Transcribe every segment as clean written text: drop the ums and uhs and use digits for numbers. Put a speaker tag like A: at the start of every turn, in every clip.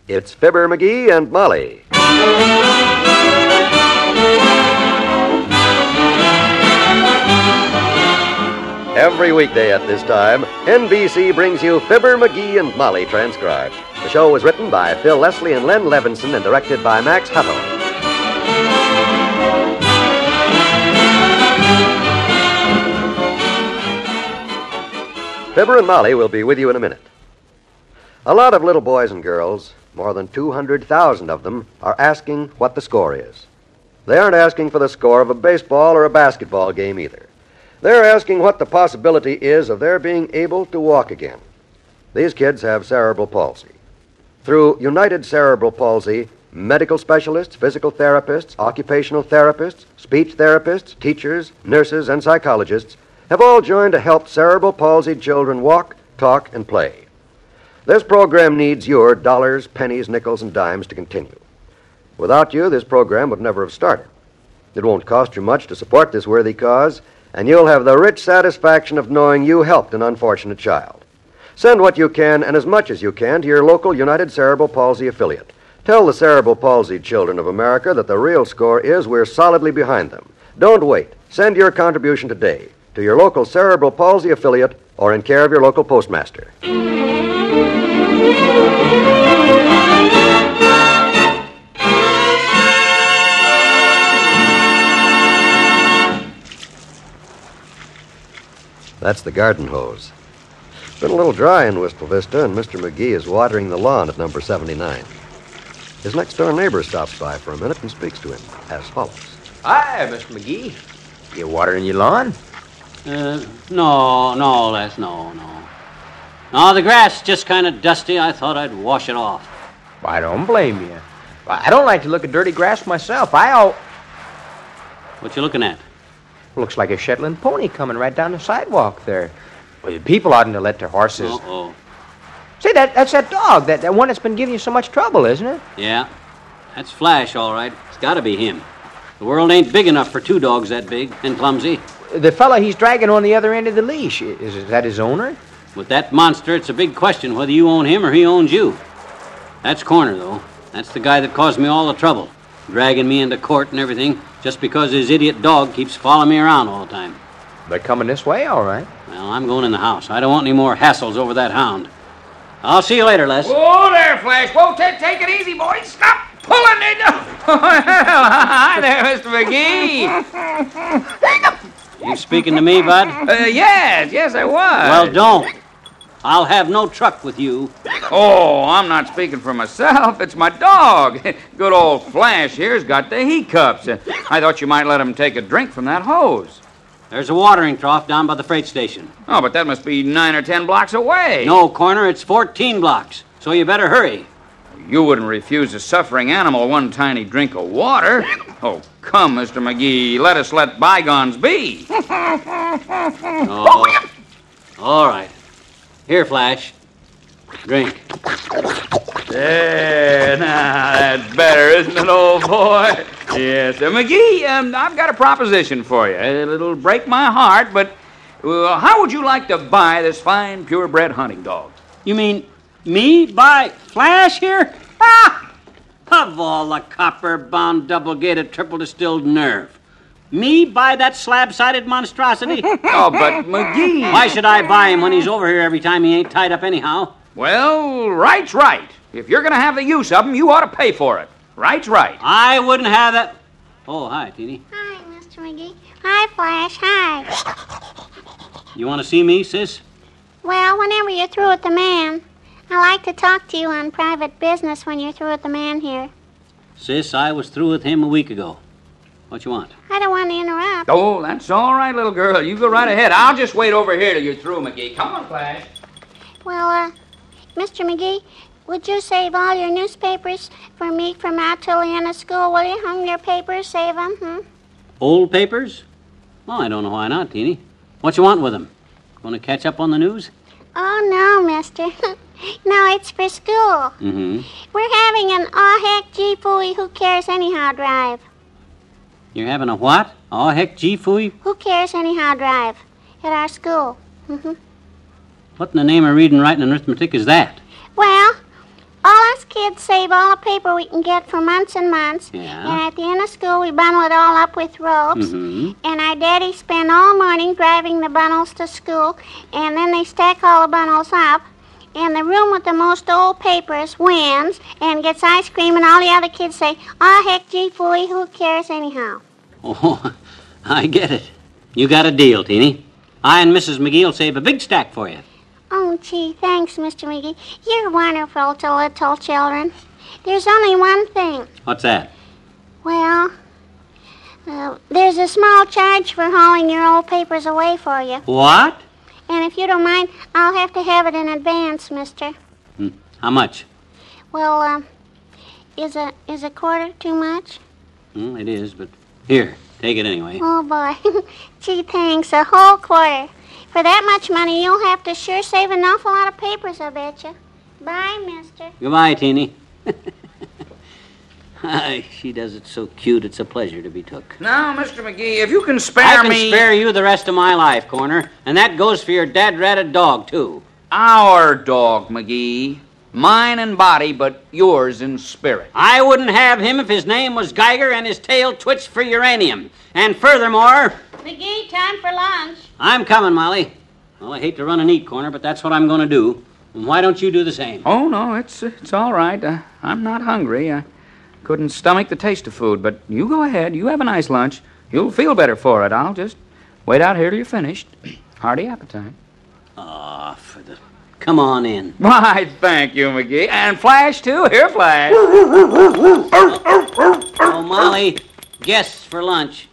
A: It's Fibber McGee and Molly. Every weekday at this time, NBC brings you Fibber McGee and Molly transcribed. The show was written by Phil Leslie and Len Levinson and directed by Max Hutto. Fibber and Molly will be with you in a minute. A lot of little boys and girls, more than 200,000 of them, are asking what the score is. They aren't asking for the score of a baseball or a basketball game either. They're asking what the possibility is of their being able to walk again. These kids have cerebral palsy. Through United Cerebral Palsy, medical specialists, physical therapists, occupational therapists, speech therapists, teachers, nurses, and psychologists have all joined to help cerebral palsied children walk, talk, and play. This program needs your dollars, pennies, nickels, and dimes to continue. Without you, this program would never have started. It won't cost you much to support this worthy cause, and you'll have the rich satisfaction of knowing you helped an unfortunate child. Send what you can and as much as you can to your local United Cerebral Palsy affiliate. Tell the cerebral palsied children of America that the real score is we're solidly behind them. Don't wait. Send your contribution today to your local Cerebral Palsy affiliate or in care of your local postmaster. That's the garden hose. It's been a little dry in Wistful Vista, and Mr. McGee is watering the lawn at number 79. His next-door neighbor stops by for a minute and speaks to him as follows.
B: Hi, Mr. McGee. You watering your lawn?
C: No, Les, no. No, the grass is just kind of dusty. I thought I'd wash it off.
B: I don't blame you. I don't like to look at dirty grass myself.
C: What you looking at?
B: Looks like a Shetland pony coming right down the sidewalk there. Well, people oughtn't to let their horses...
C: Uh-oh.
B: Say, that's that dog, that one that's been giving you so much trouble, isn't it?
C: Yeah, that's Flash, all right. It's got to be him. The world ain't big enough for two dogs that big and clumsy.
B: The fella he's dragging on the other end of the leash, is that his owner?
C: With that monster, it's a big question whether you own him or he owns you. That's Corner, though. That's the guy that caused me all the trouble, dragging me into court and everything, just because his idiot dog keeps following me around all the time.
B: They're coming this way, all right.
C: Well, I'm going in the house. I don't want any more hassles over that hound. I'll see you later, Les.
D: Whoa there, Flash. Whoa, take it easy, boys. Stop pulling it. Hi there, Mr. McGee.
C: You speaking to me, Bud?
D: Yes, I was.
C: Well, don't. I'll have no truck with you.
D: Oh, I'm not speaking for myself. It's my dog. Good old Flash here's got the hiccups. I thought you might let him take a drink from that hose.
C: There's a watering trough down by the freight station.
D: Oh, but that must be 9 or 10 blocks away.
C: No, Corner, it's 14 blocks, so you better hurry.
D: You wouldn't refuse a suffering animal one tiny drink of water. Oh, come, Mr. McGee, let us let bygones be.
C: Oh, all right. Here, Flash. Drink.
D: There, now, that's better, isn't it, old boy? Yes, McGee, I've got a proposition for you. It'll break my heart, but how would you like to buy this fine, purebred hunting dog?
C: You mean me buy Flash here? Ah! Of all the copper-bound, double-gated, triple-distilled nerve. Me buy that slab-sided monstrosity?
D: Oh, but McGee...
C: Why should I buy him when he's over here every time he ain't tied up anyhow?
D: Well, right's right. If you're going to have the use of him, you ought to pay for it. Right's right.
C: I wouldn't have that... Oh, hi, Teeny.
E: Hi, Mr. McGee. Hi, Flash. Hi.
C: You want to see me, sis?
E: Well, whenever you're through with the man. I like to talk to you on private business when you're through with the man here.
C: Sis, I was through with him a week ago. What you want?
E: I don't want to interrupt.
D: Oh, that's all right, little girl. You go right ahead. I'll just wait over here till you're through, McGee. Come on, Flash.
E: Well, Mr. McGee, would you save all your newspapers for me from out till the end of school, will you? Your papers, save them,
C: Old papers? Well, I don't know why not, Teeny. What you want with them? Want to catch up on the news?
E: Oh, no, mister. No, it's for school.
C: Mm-hmm.
E: We're having an aw-heck gee-phooey who cares anyhow drive.
C: You're having a what? Oh, heck, gee-phooey?
E: Who cares anyhow drive at our school.
C: What in the name of reading, writing, and arithmetic is that?
E: Well, all us kids save all the paper we can get for months and months.
C: Yeah.
E: And at the end of school, we bundle it all up with ropes.
C: Mm-hmm.
E: And our daddies spend all morning driving the bundles to school. And then they stack all the bundles up. And the room with the most old papers wins and gets ice cream. And all the other kids say, "Oh, heck, gee, phooey, who cares anyhow?"
C: Oh, I get it. You got a deal, Teeny. I and Mrs. McGee will save a big stack for you.
E: Oh, gee, thanks, Mr. McGee. You're wonderful to little children. There's only one thing.
C: What's that?
E: Well, there's a small charge for hauling your old papers away for you.
C: What?
E: And if you don't mind, I'll have to have it in advance, mister.
C: How much?
E: Well, is a quarter too much?
C: It is, but here, take it anyway.
E: Oh, boy. Gee, thanks. A whole quarter. For that much money, you'll have to sure save an awful lot of papers, I bet you. Bye, mister.
C: Goodbye, Teeny. She does it so cute, it's a pleasure to be took.
D: Now, Mr. McGee, if you can spare
C: I can
D: me...
C: spare you the rest of my life, Corner, and that goes for your dad-ratted dog, too.
D: Our dog, McGee. Mine in body, but yours in spirit.
C: I wouldn't have him if his name was Geiger and his tail twitched for uranium. And furthermore...
E: McGee, time for lunch.
C: I'm coming, Molly. Well, I hate to run and eat, Corner, but that's what I'm going to do. And why don't you do the same?
D: Oh, no, it's all right. I'm not hungry. I couldn't stomach the taste of food, but you go ahead. You have a nice lunch. You'll feel better for it. I'll just wait out here till you're finished. Hearty appetite.
C: Ah, come on in.
D: Why, thank you, McGee. And Flash, too. Here, Flash.
C: Oh, Molly, guests for lunch.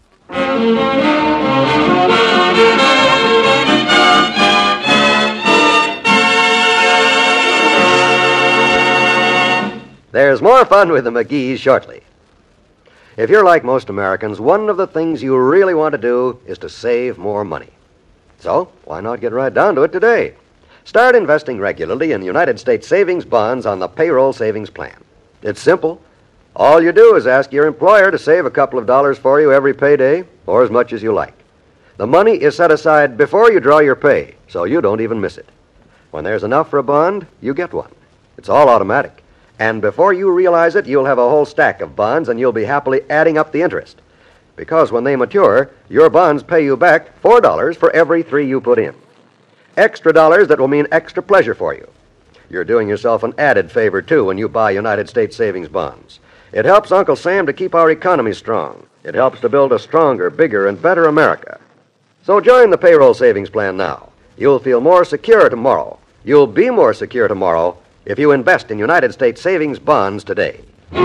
A: There's more fun with the McGees shortly. If you're like most Americans, one of the things you really want to do is to save more money. So, why not get right down to it today? Start investing regularly in United States savings bonds on the payroll savings plan. It's simple. All you do is ask your employer to save a couple of dollars for you every payday, or as much as you like. The money is set aside before you draw your pay, so you don't even miss it. When there's enough for a bond, you get one. It's all automatic. And before you realize it, you'll have a whole stack of bonds, and you'll be happily adding up the interest. Because when they mature, your bonds pay you back $4 for every 3 you put in. Extra dollars that will mean extra pleasure for you. You're doing yourself an added favor, too, when you buy United States savings bonds. It helps Uncle Sam to keep our economy strong. It helps to build a stronger, bigger, and better America. So join the payroll savings plan now. You'll feel more secure tomorrow. You'll be more secure tomorrow if you invest in United States savings bonds today.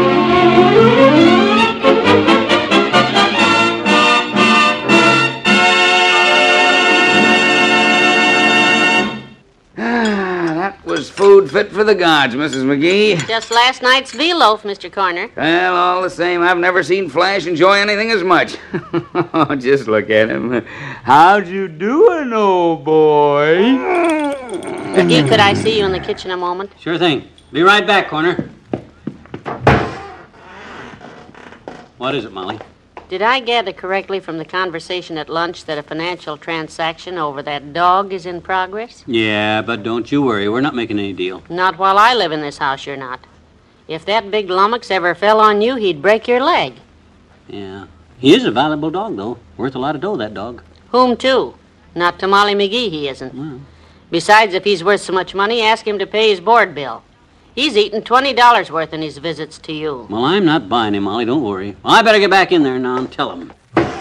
D: Was food fit for the gods, Mrs. McGee?
F: Just last night's veal-loaf, Mr. Corner.
D: Well, all the same, I've never seen Flash enjoy anything as much. Just look at him. How'd you doing, old boy?
F: McGee, could I see you in the kitchen a moment?
C: Sure thing. Be right back, Corner. What is it, Molly?
F: Did I gather correctly from the conversation at lunch that a financial transaction over that dog is in progress?
C: Yeah, but don't you worry. We're not making any deal.
F: Not while I live in this house, you're not. If that big lummox ever fell on you, he'd break your leg.
C: Yeah. He is a valuable dog, though. Worth a lot of dough, that dog.
F: Whom to? Not to Molly McGee, he isn't.
C: Well.
F: Besides, if he's worth so much money, ask him to pay his board bill. He's eaten $20 worth in his visits to you.
C: Well, I'm not buying him, Molly. Don't worry. Well, I better get back in there now and tell him.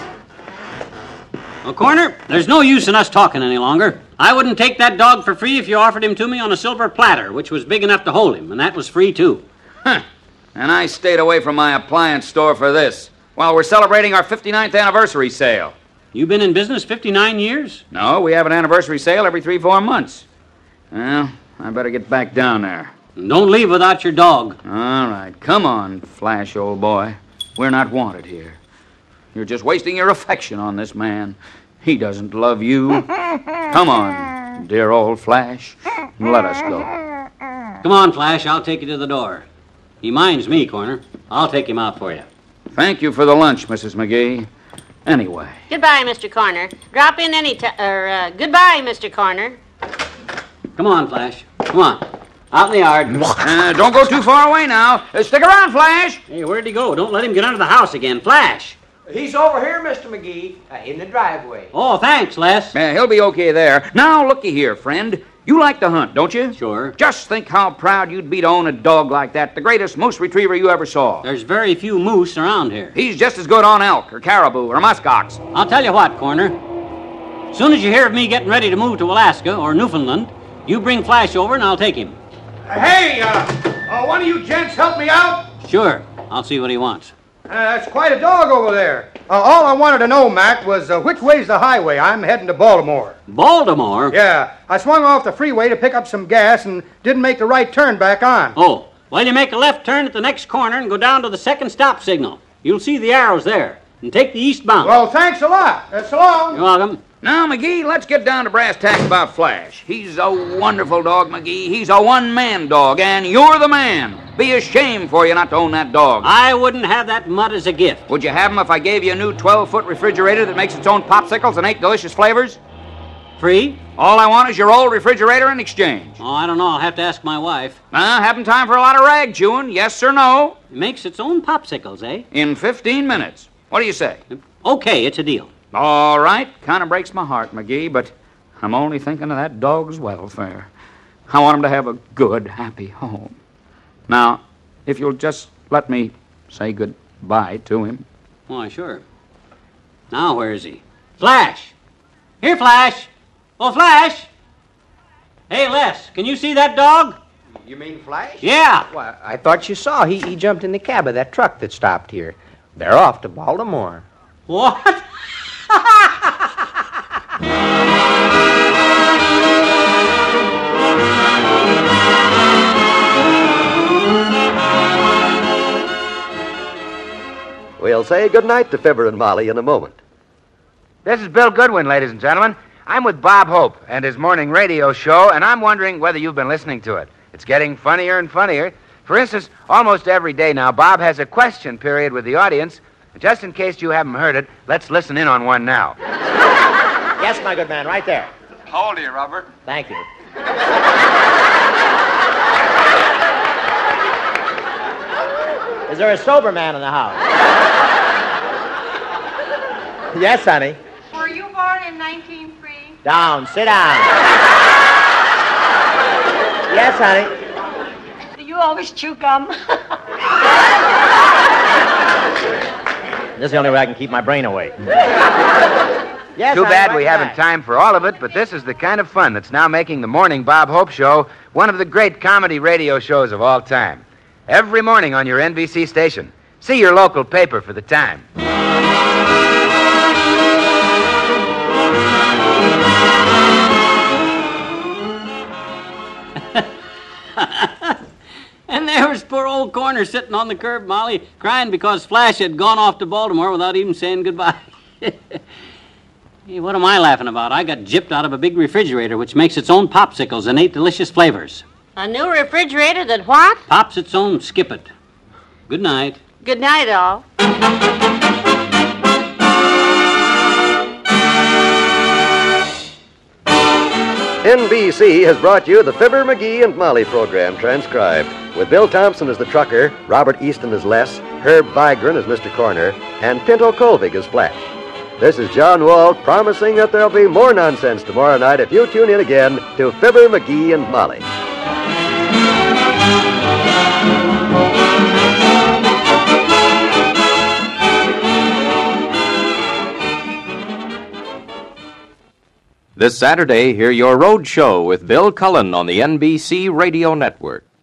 C: Well, Corner, there's no use in us talking any longer. I wouldn't take that dog for free if you offered him to me on a silver platter, which was big enough to hold him, and that was free, too.
D: Huh. And I stayed away from my appliance store for this, while we're celebrating our 59th anniversary sale.
C: You been in business 59 years?
D: No, we have an anniversary sale every 3-4 months. Well, I better get back down there.
C: Don't leave without your dog.
D: All right. Come on, Flash, old boy. We're not wanted here. You're just wasting your affection on this man. He doesn't love you. Come on, dear old Flash. Let us go.
C: Come on, Flash. I'll take you to the door. He minds me, Corner. I'll take him out for you.
D: Thank you for the lunch, Mrs. McGee. Anyway.
F: Goodbye, Mr. Corner. Drop in any time. Goodbye, Mr. Corner.
C: Come on, Flash. Come on. Out in the yard.
D: Don't go too far away now. Stick around, Flash.
C: Hey, where'd he go? Don't let him get under the house again. Flash!
B: He's over here, Mr. McGee, in the driveway.
C: Oh, thanks, Les.
D: He'll be okay there. Now, looky here, friend. You like to hunt, don't you?
C: Sure.
D: Just think how proud you'd be to own a dog like that, the greatest moose retriever you ever saw.
C: There's very few moose around here.
D: He's just as good on elk or caribou or muskox.
C: I'll tell you what, Corner. As soon as you hear of me getting ready to move to Alaska or Newfoundland, you bring Flash over and I'll take him.
G: Hey, one of you gents help me out?
C: Sure. I'll see what he wants.
G: That's quite a dog over there. All I wanted to know, Mac, was which way's the highway? I'm heading to Baltimore.
C: Baltimore?
G: Yeah. I swung off the freeway to pick up some gas and didn't make the right turn back on.
C: Oh, well, you make a left turn at the next corner and go down to the second stop signal. You'll see the arrows there. And take the eastbound.
G: Well, thanks a lot. So long.
C: You're welcome.
D: Now, McGee, let's get down to brass tacks about Flash. He's a wonderful dog, McGee. He's a one-man dog, and you're the man. Be a shame for you not to own that dog.
C: I wouldn't have that mutt as a gift.
D: Would you have him if I gave you a new 12-foot refrigerator that makes its own popsicles and 8 delicious flavors?
C: Free?
D: All I want is your old refrigerator in exchange.
C: Oh, I don't know. I'll have to ask my wife.
D: Having time for a lot of rag chewing, yes or no?
C: It makes its own popsicles, eh?
D: In 15 minutes. What do you say?
C: Okay, it's a deal.
D: All right. Kind of breaks my heart, McGee, but I'm only thinking of that dog's welfare. I want him to have a good, happy home. Now, if you'll just let me say goodbye to him.
C: Why, sure. Now, where is he? Flash! Here, Flash! Oh, Flash! Hey, Les, can you see that dog?
B: You mean Flash?
C: Yeah.
B: Well, I thought you saw. He jumped in the cab of that truck that stopped here. They're off to Baltimore.
C: What?
A: We'll say goodnight to Fibber and Molly in a moment.
H: This is Bill Goodwin, ladies and gentlemen. I'm with Bob Hope and his morning radio show, and I'm wondering whether you've been listening to it. It's getting funnier and funnier. For instance, almost every day now, Bob has a question period with the audience. Just in case you haven't heard it, let's listen in on one now.
B: Yes, my good man, right there.
I: How old are you, Robert?
B: Thank you. Is there a sober man in the house? Yes, honey.
J: Were you born in 1903?
B: Down, sit down. Yes, honey.
J: Do you always chew gum?
B: This is the only way I can keep my brain awake. Yes,
H: Too
B: honey,
H: bad
B: right
H: we haven't
B: back.
H: time for all of it, but this is the kind of fun that's now making the Morning Bob Hope Show one of the great comedy radio shows of all time. Every morning on your NBC station. See your local paper for the time.
C: And there was poor old Corner sitting on the curb, Molly, crying because Flash had gone off to Baltimore without even saying goodbye. Hey, what am I laughing about? I got gypped out of a big refrigerator which makes its own popsicles and 8 delicious flavors.
F: A new refrigerator that what?
C: Pops its own skip it. Good night.
F: Good night, all.
A: NBC has brought you the Fibber, McGee, and Molly program transcribed, with Bill Thompson as the trucker, Robert Easton as Les, Herb Vigran as Mr. Corner, and Pinto Colvig as Flash. This is John Wald promising that there'll be more nonsense tomorrow night if you tune in again to Fibber, McGee, and Molly.
K: This Saturday, hear your road show with Bill Cullen on the NBC Radio Network.